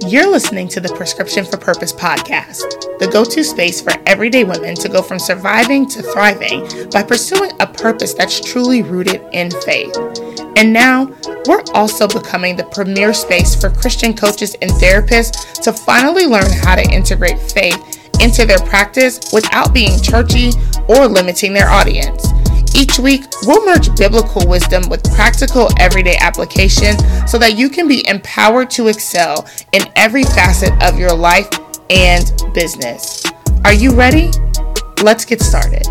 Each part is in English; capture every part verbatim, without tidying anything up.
You're listening to the Prescription for Purpose podcast, the go-to space for everyday women to go from surviving to thriving by pursuing a purpose that's truly rooted in faith. And now, we're also becoming the premier space for Christian coaches and therapists to finally learn how to integrate faith into their practice without being churchy or limiting their audience. Each week, we'll merge biblical wisdom with practical everyday application so that you can be empowered to excel in every facet of your life and business. Are you ready? Let's get started.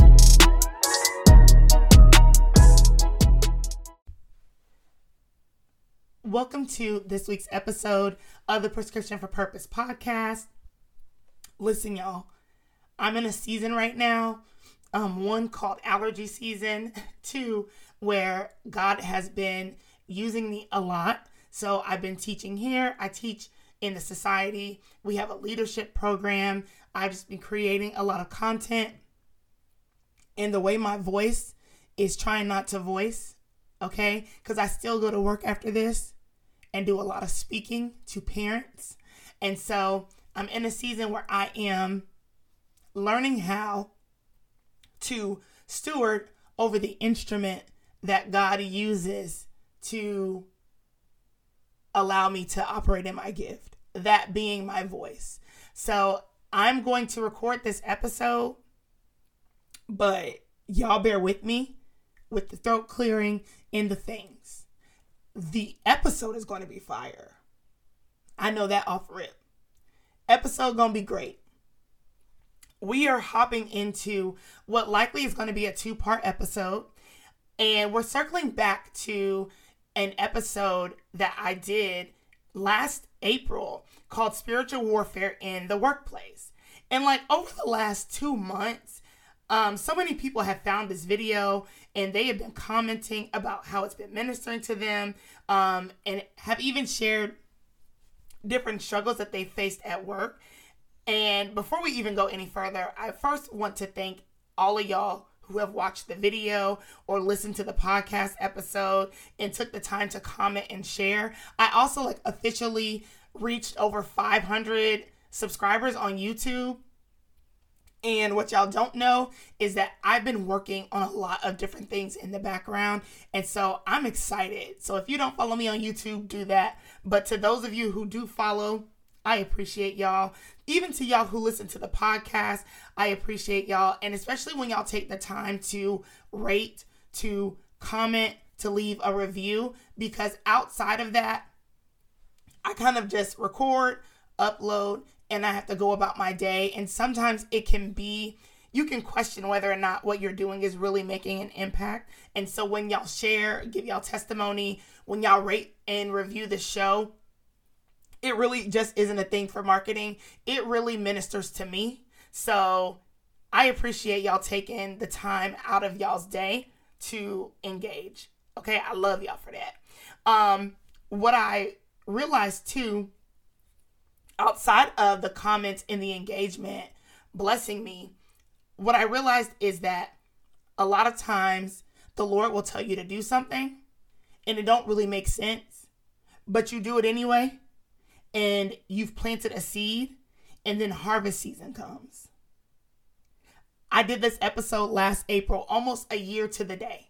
Welcome to this week's episode of the Prescription for Purpose podcast. Listen, y'all, I'm in a season right now. Um, one called allergy season, two where God has been using me a lot. So I've been teaching here. I teach in the society. We have a leadership program. I've just been creating a lot of content. And the way my voice is trying not to voice, okay? Because I still go to work after this and do a lot of speaking to parents. And so I'm in a season where I am learning how to steward over the instrument that God uses to allow me to operate in my gift, that being my voice. So I'm going to record this episode, but y'all bear with me with the throat clearing and the things. The episode is going to be fire. I know that off rip. Episode going to be great. We are hopping into what likely is going to be a two-part episode, and we're circling back to an episode that I did last April called Spiritual Warfare in the Workplace. And like over the last two months, um, so many people have found this video and they have been commenting about how it's been ministering to them, um, and have even shared different struggles that they faced at work. And before we even go any further, I first want to thank all of y'all who have watched the video or listened to the podcast episode and took the time to comment and share. I also like officially reached over five hundred subscribers on YouTube. And what y'all don't know is that I've been working on a lot of different things in the background. And so I'm excited. So if you don't follow me on YouTube, do that. But to those of you who do follow, I appreciate y'all. Even to y'all who listen to the podcast, I appreciate y'all. And especially when y'all take the time to rate, to comment, to leave a review. Because outside of that, I kind of just record, upload, and I have to go about my day. And sometimes it can be, you can question whether or not what you're doing is really making an impact. And so when y'all share, give y'all testimony, when y'all rate and review the show, it really just isn't a thing for marketing. It really ministers to me. So I appreciate y'all taking the time out of y'all's day to engage. Okay, I love y'all for that. Um, what I realized too, outside of the comments and the engagement blessing me, what I realized is that a lot of times the Lord will tell you to do something and it don't really make sense, but you do it anyway. And you've planted a seed, and then harvest season comes. I did this episode last April, almost a year to the day.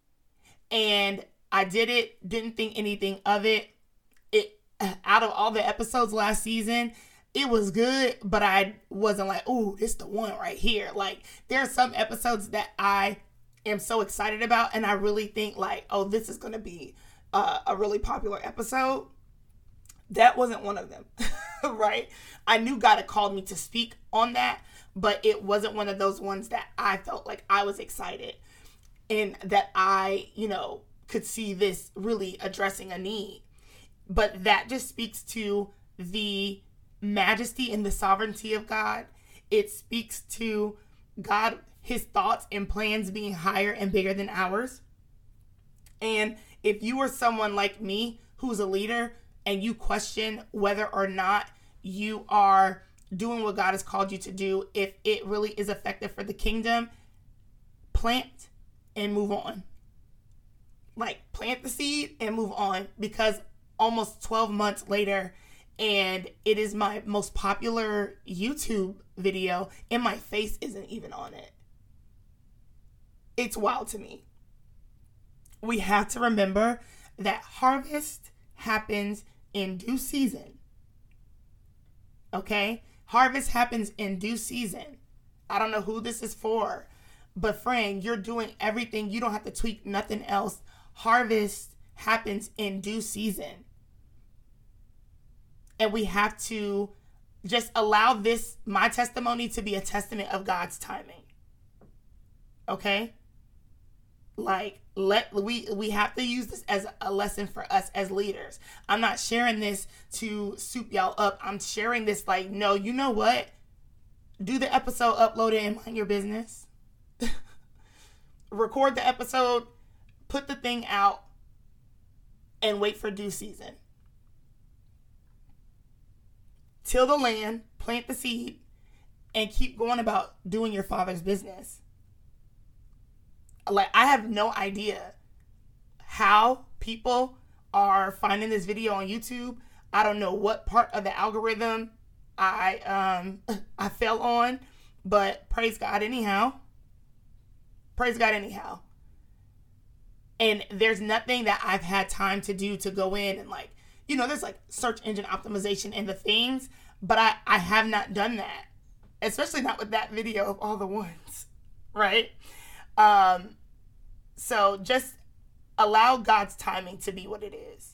And I did it, didn't think anything of it. It out of all the episodes last season, it was good, but I wasn't like, ooh, this the one right here. Like, there are some episodes that I am so excited about, and I really think like, oh, this is going to be uh, a really popular episode. That wasn't one of them, right? I knew God had called me to speak on that, but it wasn't one of those ones that I felt like I was excited and that I, you know, could see this really addressing a need. But that just speaks to the majesty and the sovereignty of God. It speaks to God, his thoughts and plans being higher and bigger than ours. And if you are someone like me who's a leader, and you question whether or not you are doing what God has called you to do, if it really is effective for the kingdom, plant and move on. Like, plant the seed and move on, because almost twelve months later, and it is my most popular YouTube video, and my face isn't even on it. It's wild to me. We have to remember that harvest happens in due season. Okay? Harvest happens in due season. I don't know who this is for, but friend, you're doing everything. You don't have to tweak nothing else. Harvest happens in due season. And we have to just allow this, my testimony, to be a testament of God's timing. Okay? Like, let we we have to use this as a lesson for us as leaders. I'm not sharing this to soup y'all up. I'm sharing this like, no, you know what? Do the episode, upload it, and mind your business. Record the episode, put the thing out, and wait for due season. Till the land, plant the seed, and keep going about doing your Father's business. Like, I have no idea how people are finding this video on YouTube. I don't know what part of the algorithm I um I fell on, but praise God anyhow. Praise God anyhow. And there's nothing that I've had time to do to go in and like, you know, there's like search engine optimization and the things, but I, I have not done that. Especially not with that video of all the ones, right? Um, so just allow God's timing to be what it is.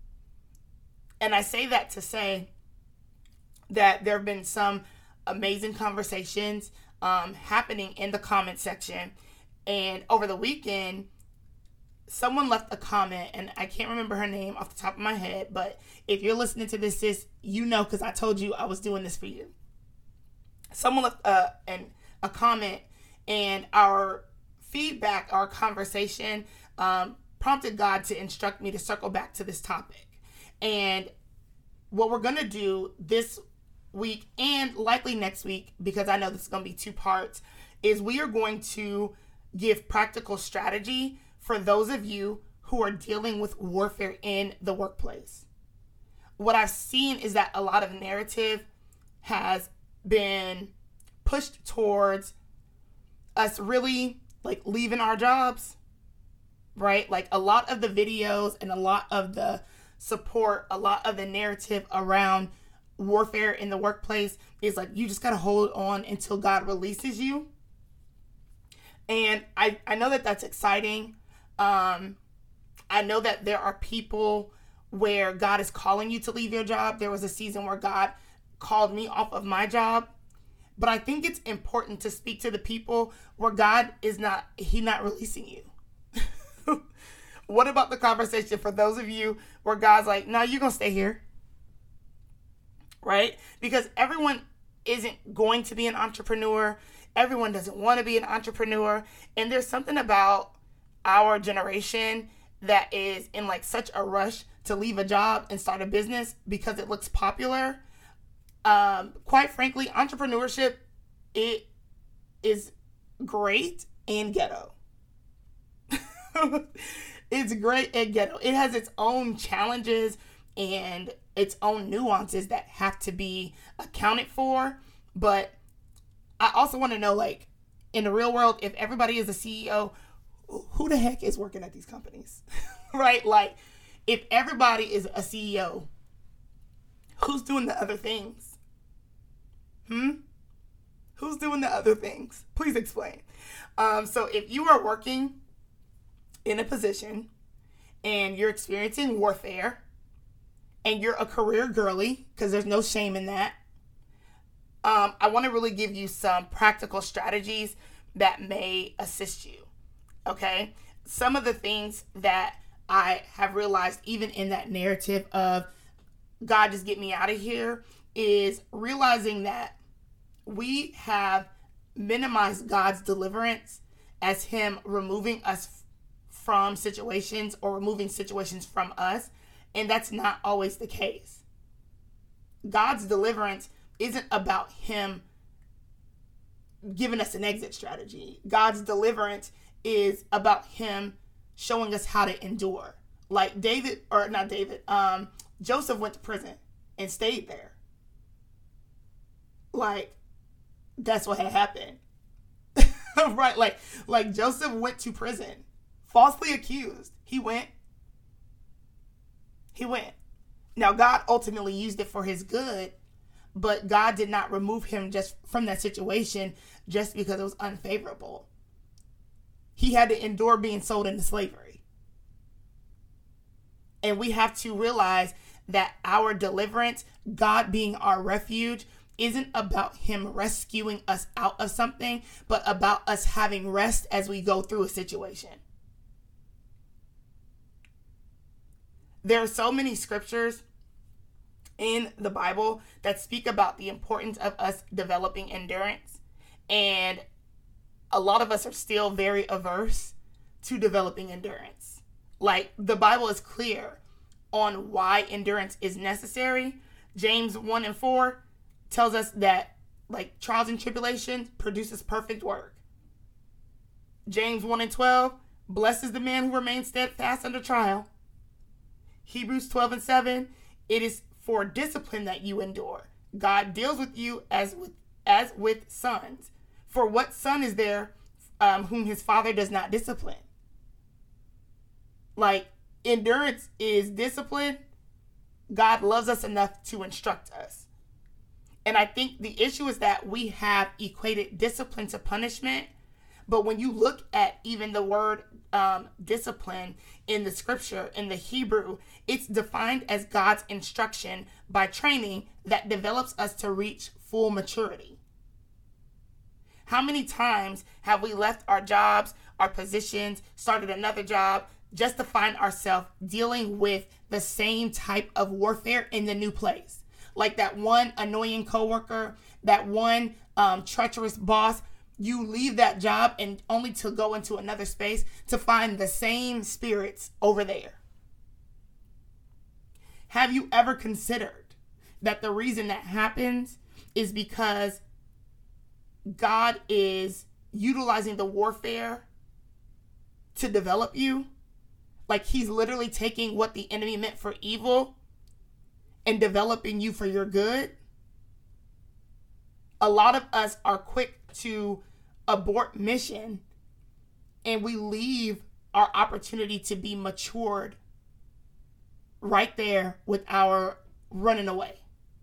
And I say that to say that there have been some amazing conversations um, happening in the comment section. And over the weekend, someone left a comment, and I can't remember her name off the top of my head, but if you're listening to this, sis, you know, because I told you I was doing this for you. Someone left uh, an, a comment, and our feedback, our conversation um, prompted God to instruct me to circle back to this topic. And what we're going to do this week and likely next week, because I know this is going to be two parts, is we are going to give practical strategy for those of you who are dealing with warfare in the workplace. What I've seen is that a lot of narrative has been pushed towards us really like leaving our jobs, right? Like a lot of the videos and a lot of the support, a lot of the narrative around warfare in the workplace is like, you just got to hold on until God releases you. And I, I know that that's exciting. Um, I know that there are people where God is calling you to leave your job. There was a season where God called me off of my job. But I think it's important to speak to the people where God is not, He's not releasing you. What about the conversation for those of you where God's like, no, you're going to stay here. Right? Because everyone isn't going to be an entrepreneur. Everyone doesn't want to be an entrepreneur. And there's something about our generation that is in like such a rush to leave a job and start a business because it looks popular. Um, quite frankly, entrepreneurship, it is great and ghetto. It's great and ghetto. It has its own challenges and its own nuances that have to be accounted for. But I also want to know, like, in the real world, if everybody is a C E O, who the heck is working at these companies? Right? Like, if everybody is a C E O, who's doing the other things? Hmm? Who's doing the other things? Please explain. Um, so if you are working in a position and you're experiencing warfare and you're a career girly, because there's no shame in that, um, I want to really give you some practical strategies that may assist you. Okay? Some of the things that I have realized even in that narrative of God just get me out of here is realizing that we have minimized God's deliverance as Him removing us from situations or removing situations from us. And that's not always the case. God's deliverance isn't about Him giving us an exit strategy. God's deliverance is about Him showing us how to endure. Like David, or not David, um, Joseph went to prison. and stayed there. Like, that's what had happened. Right? Like, like Joseph went to prison, falsely accused. He went. He went. Now, God ultimately used it for his good, but God did not remove him just from that situation just because it was unfavorable. He had to endure being sold into slavery. And we have to realize that our deliverance, God being our refuge, isn't about him rescuing us out of something, but about us having rest as we go through a situation. There are so many scriptures in the Bible that speak about the importance of us developing endurance. And a lot of us are still very averse to developing endurance. Like, the Bible is clear on why endurance is necessary. James one and four tells us that, like, trials and tribulations produces perfect work. James one and twelve, blesses the man who remains steadfast under trial. Hebrews twelve and seven, it is for discipline that you endure. God deals with you as with as with sons. For what son is there um, whom his father does not discipline? Like, endurance is discipline. God loves us enough to instruct us. And I think the issue is that we have equated discipline to punishment. But when you look at even the word um, discipline in the scripture, in the Hebrew, it's defined as God's instruction by training that develops us to reach full maturity. How many times have we left our jobs, our positions, started another job, just to find ourselves dealing with the same type of warfare in the new place? Like that one annoying coworker, that one um, treacherous boss. You leave that job and only to go into another space to find the same spirits over there. Have you ever considered that the reason that happens is because God is utilizing the warfare to develop you? Like, he's literally taking what the enemy meant for evil and developing you for your good. A lot of us are quick to abort mission, and we leave our opportunity to be matured right there with our running away.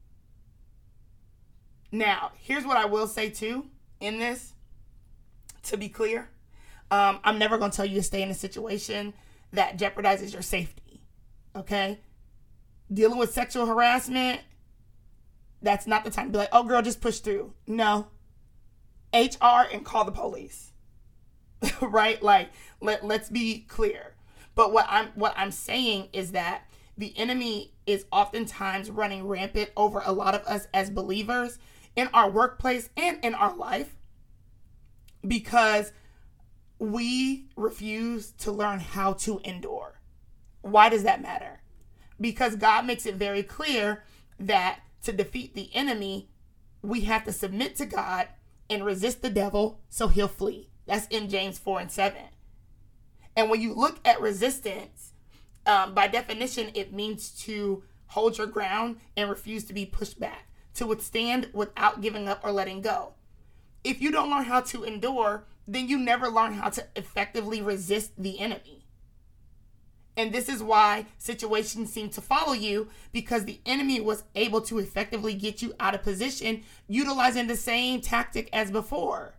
Now, here's what I will say too in this, to be clear. Um, I'm never going to tell you to stay in a situation that jeopardizes your safety. Okay? Dealing with sexual harassment, that's not the time to be like, oh girl, just push through. No. H R and call the police. Right? Like, let, let's be clear. But what I'm what I'm saying is that the enemy is oftentimes running rampant over a lot of us as believers in our workplace and in our life because we refuse to learn how to endure. Why does that matter? Because God makes it very clear that to defeat the enemy, we have to submit to God and resist the devil so he'll flee. That's in James four and seven. And when you look at resistance, um, by definition, it means to hold your ground and refuse to be pushed back, to withstand without giving up or letting go. If you don't learn how to endure, then you never learn how to effectively resist the enemy. And this is why situations seem to follow you, because the enemy was able to effectively get you out of position utilizing the same tactic as before.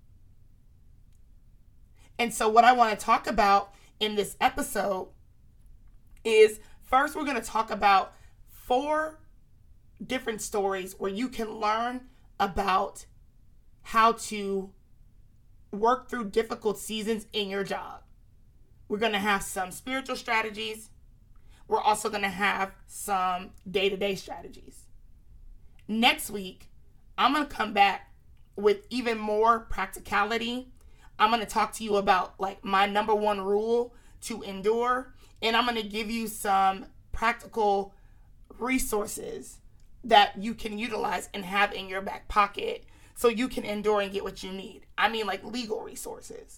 And so what I want to talk about in this episode is, first we're going to talk about four different stories where you can learn about how to work through difficult seasons in your job. We're going to have some spiritual strategies. We're also going to have some day-to-day strategies. Next week, I'm going to come back with even more practicality. I'm going to talk to you about like my number one rule to endure. And I'm going to give you some practical resources that you can utilize and have in your back pocket so you can endure and get what you need. I mean, like legal resources.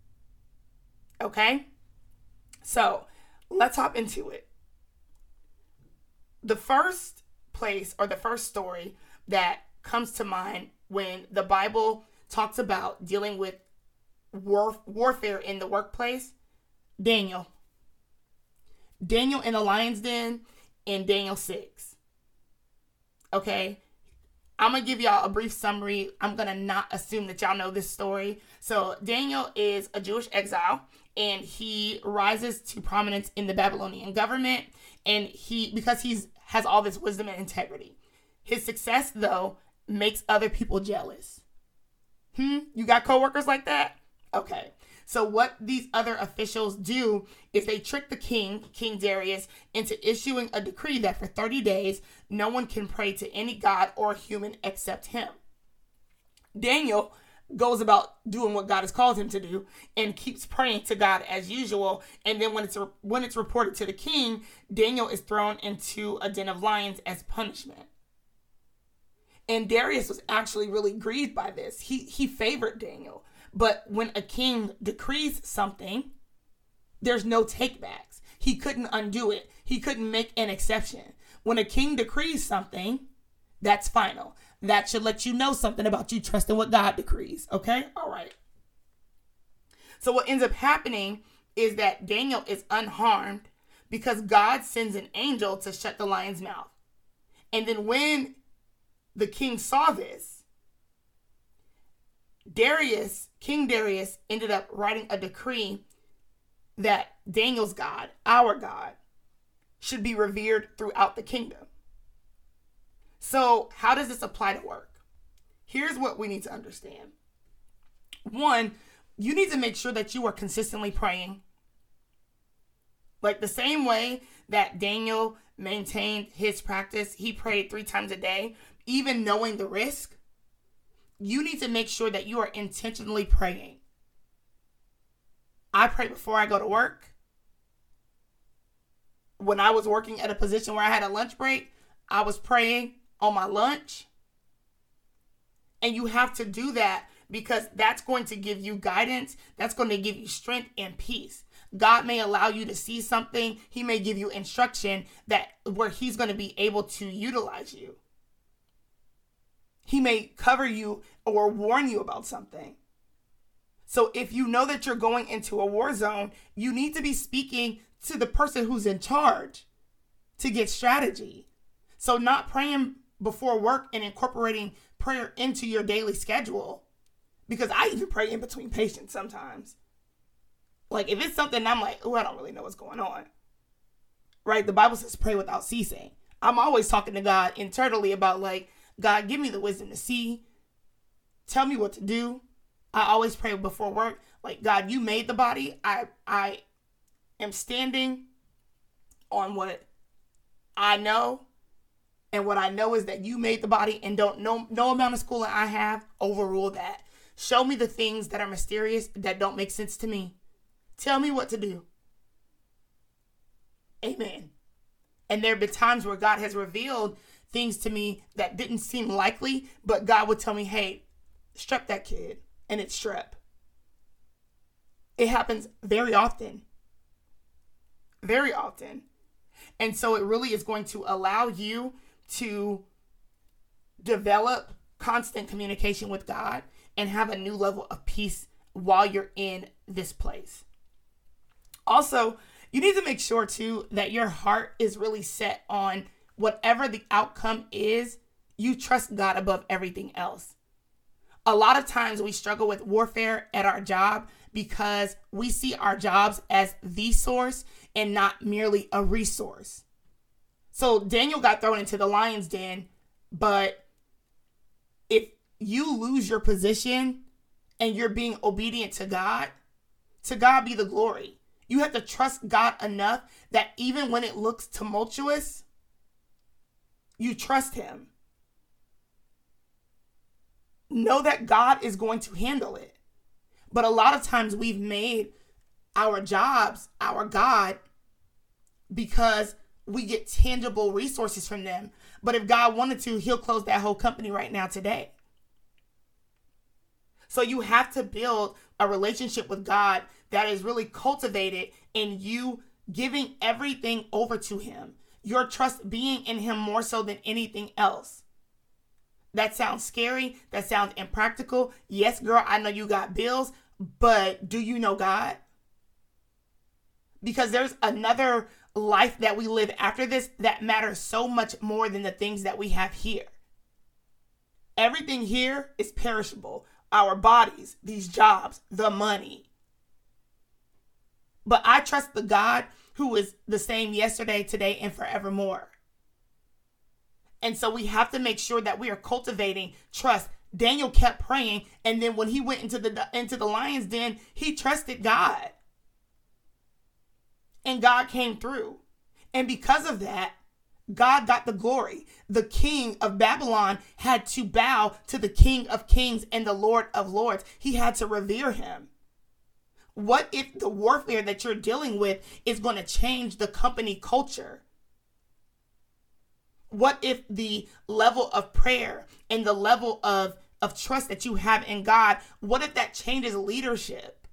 Okay? So let's hop into it. The first place or the first story that comes to mind when the Bible talks about dealing with war, warfare in the workplace? Daniel. Daniel in the lion's den in Daniel six. Okay? I'm going to give y'all a brief summary. I'm going to not assume that y'all know this story. So Daniel is a Jewish exile, and he rises to prominence in the Babylonian government, and he because he's has all this wisdom and integrity. His success, though, makes other people jealous. Hmm? You got coworkers like that? Okay. So what these other officials do is they trick the king, King Darius, into issuing a decree that for thirty days, no one can pray to any god or human except him. Daniel goes about doing what God has called him to do and keeps praying to God as usual. And then when it's when it's reported to the king, Daniel is thrown into a den of lions as punishment. And Darius was actually really grieved by this. He he favored Daniel. But when a king decrees something, there's no takebacks. He couldn't undo it. He couldn't make an exception. When a king decrees something, that's final. That should let you know something about you trusting what God decrees. Okay? All right. So what ends up happening is that Daniel is unharmed because God sends an angel to shut the lion's mouth. And then when the king saw this, Darius, King Darius, ended up writing a decree that Daniel's God, our God, should be revered throughout the kingdom. So how does this apply to work? Here's what we need to understand. One, you need to make sure that you are consistently praying. Like the same way that Daniel maintained his practice, he prayed three times a day, even knowing the risk. You need to make sure that you are intentionally praying. I pray before I go to work. When I was working at a position where I had a lunch break, I was praying on my lunch. And you have to do that because that's going to give you guidance. That's going to give you strength and peace. God may allow you to see something. He may give you instruction that where he's going to be able to utilize you. He may cover you or warn you about something. So if you know that you're going into a war zone, you need to be speaking to the person who's in charge to get strategy. So not praying before work and incorporating prayer into your daily schedule. Because I even pray in between patients sometimes. Like if it's something I'm like, oh, I don't really know what's going on. Right? The Bible says pray without ceasing. I'm always talking to God internally about like, God, give me the wisdom to see. Tell me what to do. I always pray before work. Like, God, you made the body. I I am standing on what I know. And what I know is that you made the body and don't no, no amount of schooling I have overrule that. Show me the things that are mysterious that don't make sense to me. Tell me what to do. Amen. And there have been times where God has revealed things to me that didn't seem likely, but God would tell me, hey, strep that kid, and it's strep. It happens very often. Very often. And so it really is going to allow you to develop constant communication with God and have a new level of peace while you're in this place. Also, you need to make sure too that your heart is really set on whatever the outcome is, you trust God above everything else. A lot of times we struggle with warfare at our job because we see our jobs as the source and not merely a resource. So Daniel got thrown into the lion's den, but if you lose your position and you're being obedient to God, to God be the glory. You have to trust God enough that even when it looks tumultuous, you trust him. Know that God is going to handle it. But a lot of times we've made our jobs our God because we get tangible resources from them. But if God wanted to, he'll close that whole company right now today. So you have to build a relationship with God that is really cultivated in you giving everything over to him. your trust being in him more so than anything else. That sounds scary. That sounds impractical. Yes, girl, I know you got bills, but do you know God? Because there's another life that we live after this that matters so much more than the things that we have here. Everything here is perishable. Our bodies, these jobs, the money. But I trust the God who is the same yesterday, today, and forevermore. And so we have to make sure that we are cultivating trust. Daniel kept praying, and then when he went into the into the lion's den, he trusted God. And God came through. And because of that, God got the glory. The king of Babylon had to bow to the King of Kings and the Lord of Lords. He had to revere him. What if the warfare that you're dealing with is going to change the company culture? What if the level of prayer and the level of, of trust that you have in God, what if that changes leadership?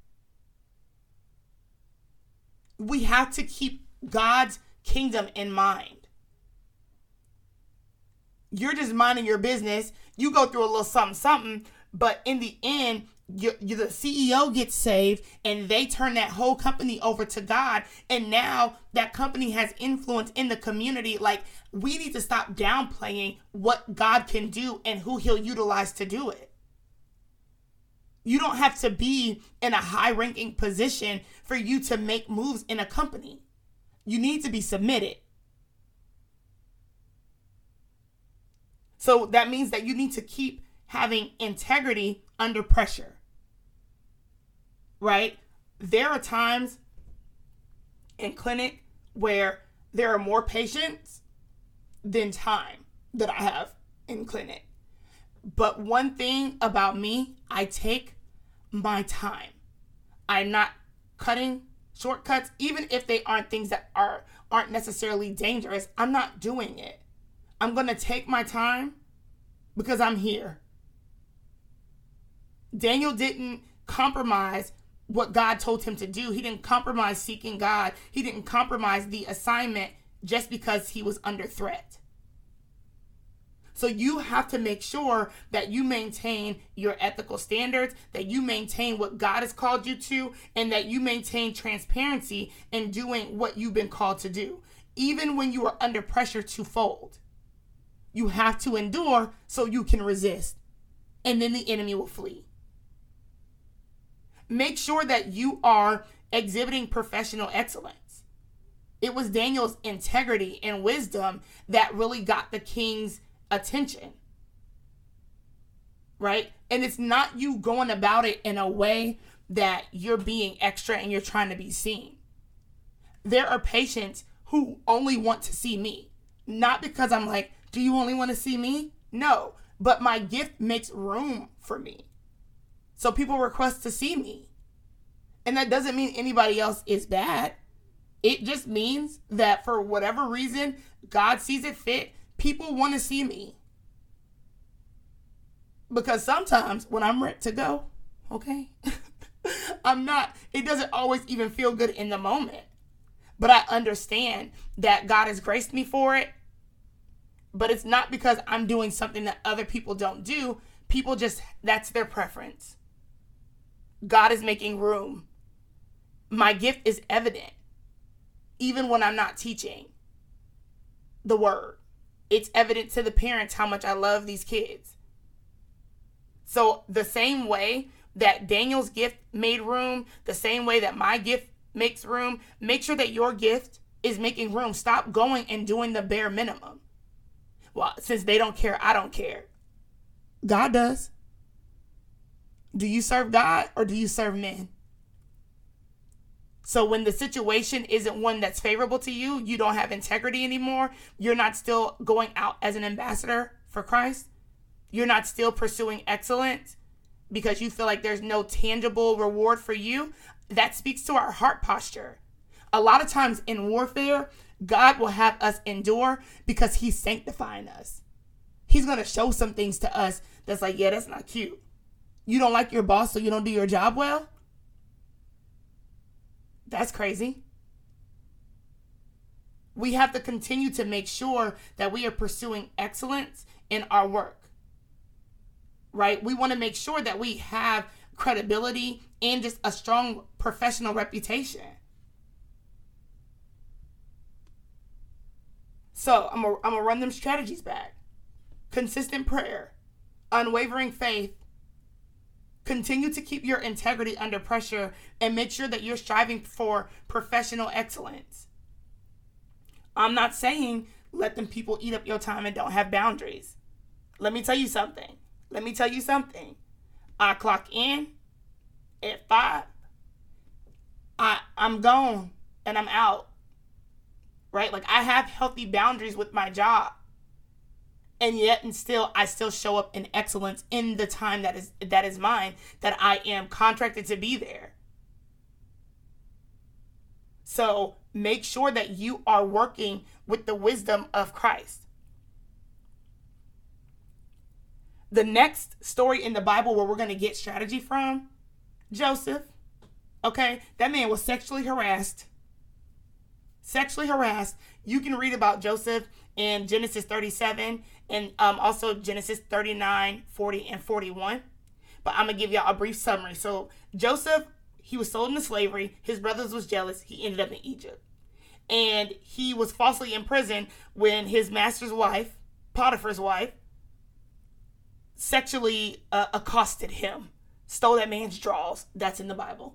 We have to keep God's kingdom in mind. You're just minding your business. You go through a little something, something, but in the end, you, you, the C E O gets saved and they turn that whole company over to God. And now that company has influence in the community. Like, we need to stop downplaying what God can do and who he'll utilize to do it. You don't have to be in a high-ranking position for you to make moves in a company. You need to be submitted. So that means that you need to keep having integrity under pressure. Right? There are times in clinic where there are more patients than time that I have in clinic. But one thing about me, I take my time. I'm not cutting shortcuts, even if they aren't things that are aren't necessarily dangerous. I'm not doing it. I'm going to take my time because I'm here. Daniel didn't compromise what God told him to do. He didn't compromise seeking God. He didn't compromise the assignment just because he was under threat. So you have to make sure that you maintain your ethical standards, that you maintain what God has called you to, and that you maintain transparency in doing what you've been called to do, even when you are under pressure to fold. You have to endure so you can resist, and then the enemy will flee. Make sure that you are exhibiting professional excellence. It was Daniel's integrity and wisdom that really got the king's attention. Right? And it's not you going about it in a way that you're being extra and you're trying to be seen. There are patients who only want to see me. Not because I'm like, do you only want to see me? No. But my gift makes room for me. So people request to see me. And that doesn't mean anybody else is bad. It just means that for whatever reason, God sees it fit, people want to see me. Because sometimes when I'm ready to go, okay, I'm not, it doesn't always even feel good in the moment. But I understand that God has graced me for it. But it's not because I'm doing something that other people don't do. People just, that's their preference. God is making room. My gift is evident. Even when I'm not teaching the word. It's evident to the parents how much I love these kids. So the same way that Daniel's gift made room, the same way that my gift makes room, make sure that your gift is making room. Stop going and doing the bare minimum. Well, since they don't care, I don't care. God does. Do you serve God or do you serve men? So when the situation isn't one that's favorable to you, you don't have integrity anymore, you're not still going out as an ambassador for Christ, you're not still pursuing excellence because you feel like there's no tangible reward for you, that speaks to our heart posture. A lot of times in warfare, God will have us endure because he's sanctifying us. He's going to show some things to us that's like, yeah, that's not cute. You don't like your boss, so you don't do your job well? That's crazy. We have to continue to make sure that we are pursuing excellence in our work, right? We want to make sure that we have credibility and just a strong professional reputation. So I'm gonna I'm gonna run them strategies back. Consistent prayer, unwavering faith, continue to keep your integrity under pressure, and make sure that you're striving for professional excellence. I'm not saying let them people eat up your time and don't have boundaries. Let me tell you something. Let me tell you something. I clock in at five. I, I'm gone and I'm out. Right? Like, I have healthy boundaries with my job. And yet and still, I still show up in excellence in the time that is that is mine, that I am contracted to be there. So make sure that you are working with the wisdom of Christ. The next story in the Bible where we're going to get strategy from, Joseph. Okay, that man was sexually harassed. Sexually harassed. You can read about Joseph in Genesis thirty-seven and um, also Genesis thirty-nine, forty, and forty-one. But I'm going to give y'all a brief summary. So Joseph, he was sold into slavery. His brothers was jealous. He ended up in Egypt. And he was falsely imprisoned when his master's wife, Potiphar's wife, sexually uh, accosted him. Stole that man's drawers. That's in the Bible.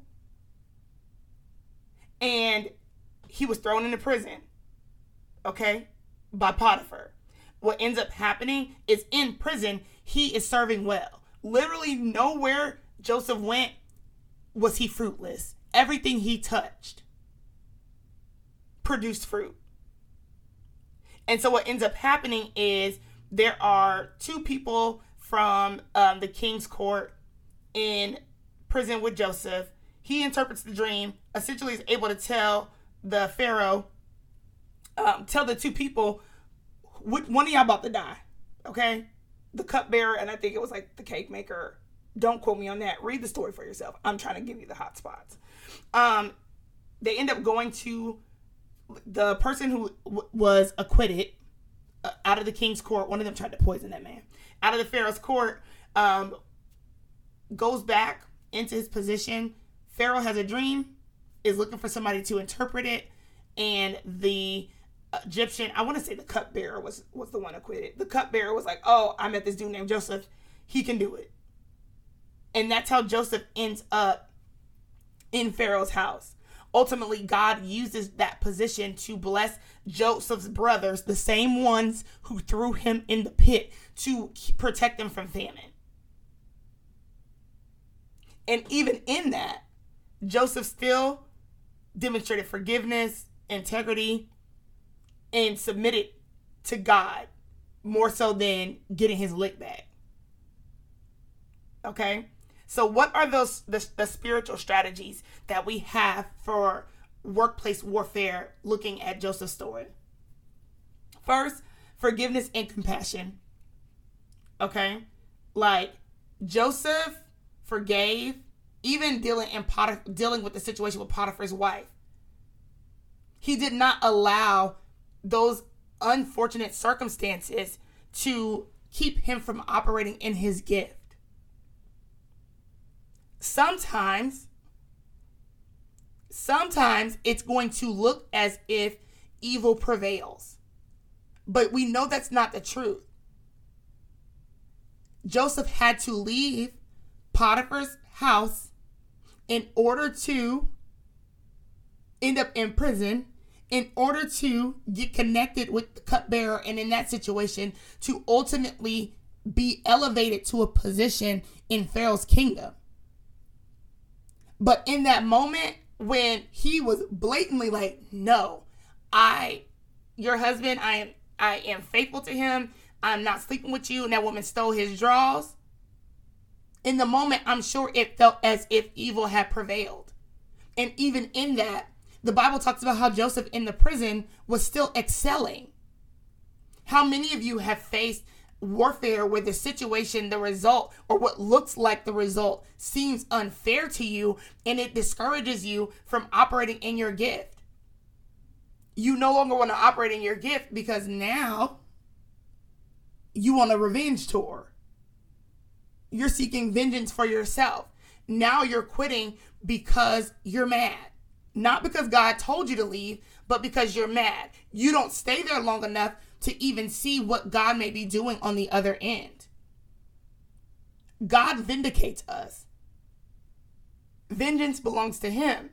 And he was thrown into prison, okay, by Potiphar. What ends up happening is in prison, he is serving well. Literally nowhere Joseph went was he fruitless. Everything he touched produced fruit. And so what ends up happening is there are two people from um, the king's court in prison with Joseph. He interprets the dream, essentially is able to tell the Pharaoh, um, tell the two people, one of y'all about to die, okay? The cupbearer, and I think it was like the cake maker. Don't quote me on that. Read the story for yourself. I'm trying to give you the hot spots. Um, they end up going to the person who w- was acquitted uh, out of the king's court. One of them tried to poison that man. Out of the Pharaoh's court, um, goes back into his position. Pharaoh has a dream, is looking for somebody to interpret it, and the Egyptian, I want to say the cupbearer was, was the one acquitted. The cupbearer was like, oh, I met this dude named Joseph. He can do it. And that's how Joseph ends up in Pharaoh's house. Ultimately, God uses that position to bless Joseph's brothers, the same ones who threw him in the pit, to protect them from famine. And even in that, Joseph still demonstrated forgiveness, integrity, and submitted to God more so than getting his lick back. Okay? So what are those the, the spiritual strategies that we have for workplace warfare looking at Joseph's story? First, forgiveness and compassion. Okay? Like, Joseph forgave, even dealing in Potif- dealing with the situation with Potiphar's wife. He did not allow those unfortunate circumstances to keep him from operating in his gift. Sometimes, sometimes it's going to look as if evil prevails. But we know that's not the truth. Joseph had to leave Potiphar's house in order to end up in prison, in order to get connected with the cupbearer, and in that situation to ultimately be elevated to a position in Pharaoh's kingdom. But in that moment when he was blatantly like, no, I, your husband, I am, I am faithful to him. I'm not sleeping with you. And that woman stole his drawers. In the moment, I'm sure it felt as if evil had prevailed. And even in that, the Bible talks about how Joseph in the prison was still excelling. How many of you have faced warfare where the situation, the result, or what looks like the result seems unfair to you, and it discourages you from operating in your gift? You no longer want to operate in your gift because now you on a revenge tour. You're seeking vengeance for yourself. Now you're quitting because you're mad. Not because God told you to leave, but because you're mad. You don't stay there long enough to even see what God may be doing on the other end. God vindicates us. Vengeance belongs to him.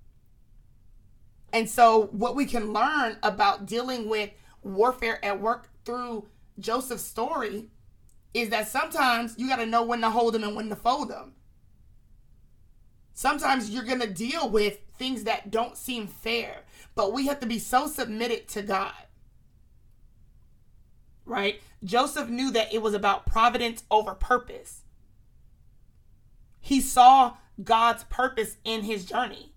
And so what we can learn about dealing with warfare at work through Joseph's story is that sometimes you got to know when to hold them and when to fold them. Sometimes you're going to deal with things that don't seem fair, but we have to be so submitted to God. Right? Joseph knew that it was about providence over purpose. He saw God's purpose in his journey.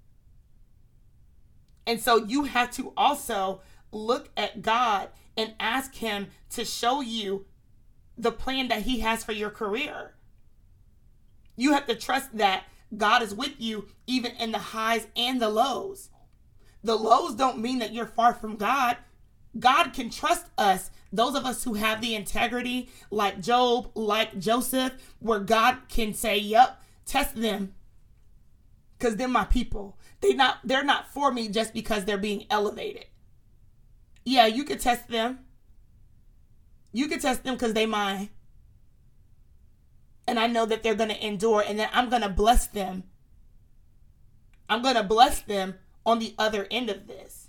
And so you have to also look at God and ask him to show you the plan that he has for your career. You have to trust that God is with you even in the highs and the lows. The lows don't mean that you're far from God. God can trust us, those of us who have the integrity like Job, like Joseph, where God can say, yep, test them because they're my people. They not, they're not for me just because they're being elevated. Yeah, you could test them. You could test them because they mine. And I know that they're going to endure and that I'm going to bless them. I'm going to bless them on the other end of this.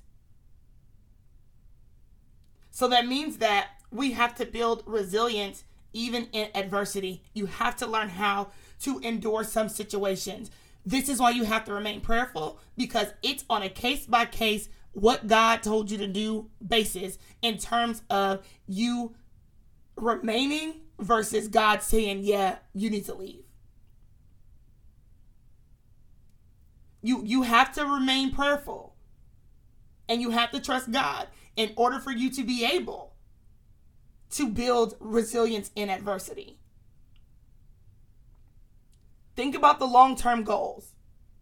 So that means that we have to build resilience even in adversity. You have to learn how to endure some situations. This is why you have to remain prayerful, because it's on a case by case what God told you to do basis in terms of you remaining versus God saying, yeah, you need to leave. You, you have to remain prayerful and you have to trust God in order for you to be able to build resilience in adversity. Think about the long-term goals.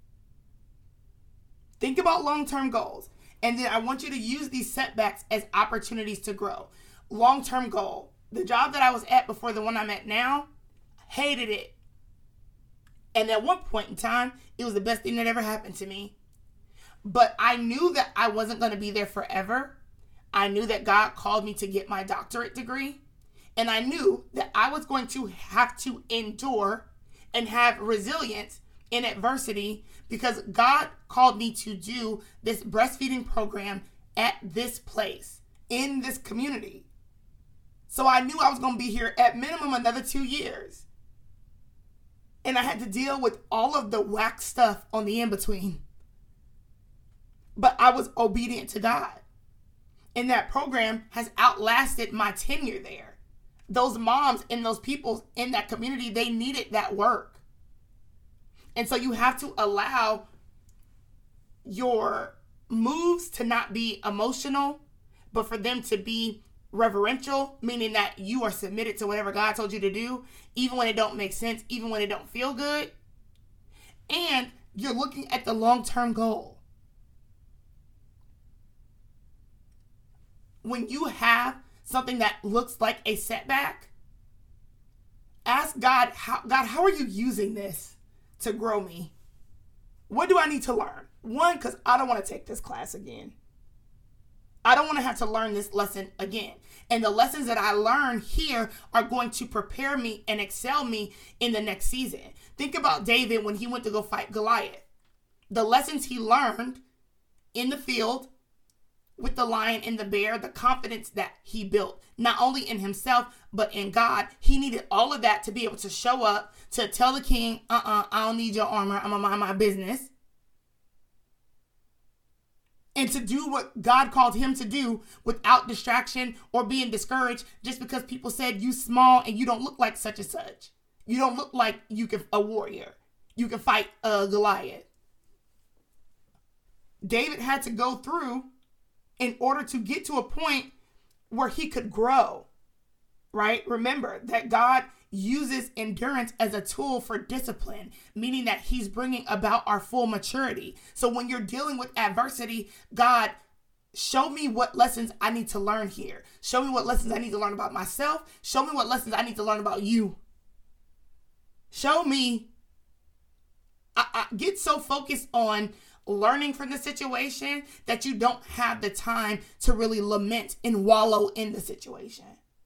Think about long-term goals. And then I want you to use these setbacks as opportunities to grow. Long-term goal. The job that I was at before the one I'm at now, hated it. And at one point in time, it was the best thing that ever happened to me. But I knew that I wasn't going to be there forever. I knew that God called me to get my doctorate degree. And I knew that I was going to have to endure and have resilience in adversity because God called me to do this breastfeeding program at this place, in this community. So I knew I was going to be here at minimum another two years. And I had to deal with all of the whack stuff on the in-between. But I was obedient to God. And that program has outlasted my tenure there. Those moms and those people in that community, they needed that work. And so you have to allow your moves to not be emotional, but for them to be reverential, meaning that you are submitted to whatever God told you to do, even when it don't make sense, even when it don't feel good. And you're looking at the long-term goal. When you have something that looks like a setback, ask God, how, God, how are you using this to grow me? What do I need to learn? One, because I don't want to take this class again. I don't want to have to learn this lesson again. And the lessons that I learn here are going to prepare me and excel me in the next season. Think about David when he went to go fight Goliath. The lessons he learned in the field with the lion and the bear, the confidence that he built, not only in himself, but in God. He needed all of that to be able to show up, to tell the king, uh-uh, I don't need your armor. I'm going to mind my business. And to do what God called him to do without distraction or being discouraged just because people said you small and you don't look like such and such. You don't look like you can a warrior. You can fight a Goliath. David had to go through in order to get to a point where he could grow, right? Remember that God uses endurance as a tool for discipline, meaning that he's bringing about our full maturity. So when you're dealing with adversity, God Show me what lessons I need to learn here. Show me what lessons I need to learn about myself. Show me what lessons I need to learn about you. Show me. I, I get so focused on learning from the situation that you don't have the time to really lament and wallow in the situation.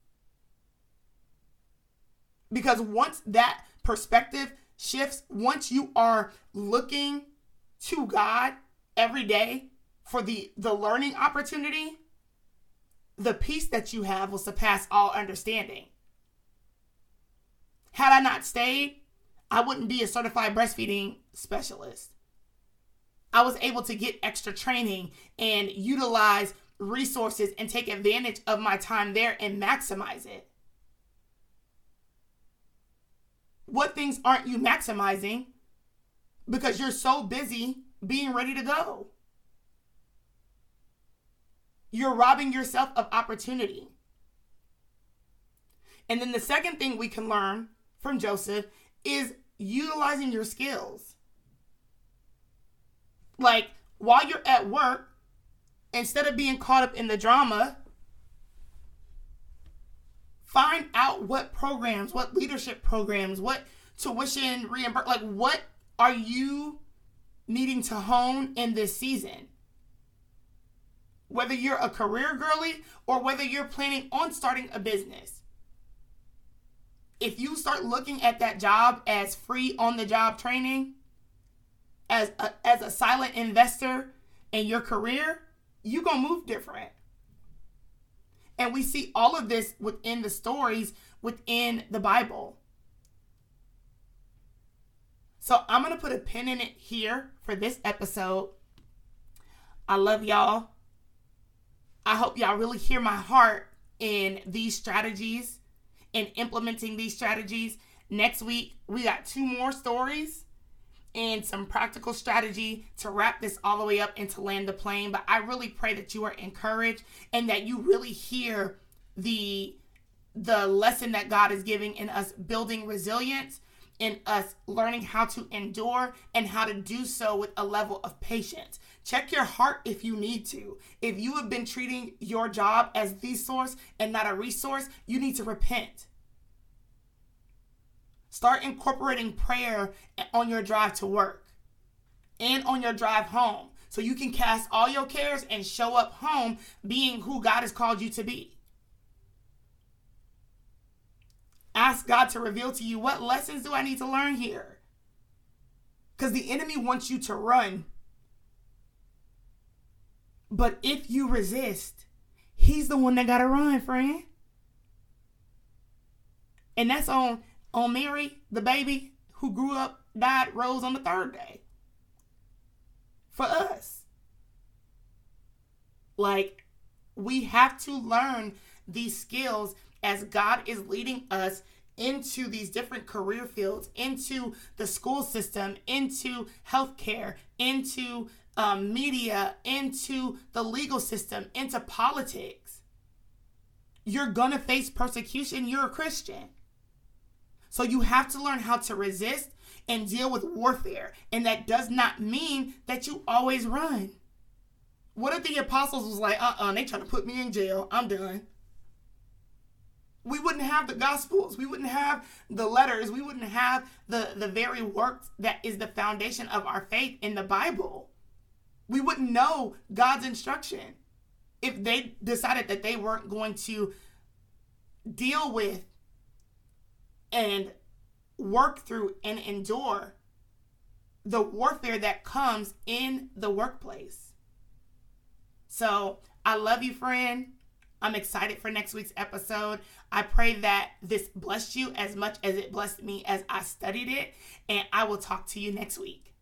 Because once that perspective shifts, once you are looking to God every day for the, the learning opportunity, the peace that you have will surpass all understanding. Had I not stayed, I wouldn't be a certified breastfeeding specialist. I was able to get extra training and utilize resources and take advantage of my time there and maximize it. What things aren't you maximizing because you're so busy being ready to go? You're robbing yourself of opportunity. And then the second thing we can learn from Joseph is utilizing your skills. Like, while you're at work, instead of being caught up in the drama, find out what programs, what leadership programs, what tuition reimbursement, like what are you needing to hone in this season? Whether you're a career girly or whether you're planning on starting a business. If you start looking at that job as free on-the-job training, as a, as a silent investor in your career, you're going to move different. And we see all of this within the stories within the Bible. So I'm going to put a pin in it here for this episode. I love y'all. I hope y'all really hear my heart in these strategies and implementing these strategies. Next week, we got two more stories and some practical strategy to wrap this all the way up and to land the plane. But I really pray that you are encouraged and that you really hear the, the lesson that God is giving in us building resilience, in us learning how to endure and how to do so with a level of patience. Check your heart if you need to. If you have been treating your job as the source and not a resource, you need to repent. Start incorporating prayer on your drive to work and on your drive home so you can cast all your cares and show up home being who God has called you to be. Ask God to reveal to you, what lessons do I need to learn here? Because the enemy wants you to run. But if you resist, he's the one that got to run, friend. And that's on, on Mary, the baby who grew up, died, rose on the third day. For us. Like, we have to learn these skills as God is leading us into these different career fields, into the school system, into healthcare, into um, media, into the legal system, into politics. You're going to face persecution. You're a Christian. So you have to learn how to resist and deal with warfare. And that does not mean that you always run. What if the apostles was like, uh-uh, they trying to put me in jail. I'm done. We wouldn't have the Gospels. We wouldn't have the letters. We wouldn't have the, the very work that is the foundation of our faith in the Bible. We wouldn't know God's instruction if they decided that they weren't going to deal with and work through and endure the warfare that comes in the workplace. So I love you, friend. I'm excited for next week's episode. I pray that this blessed you as much as it blessed me as I studied it. And I will talk to you next week.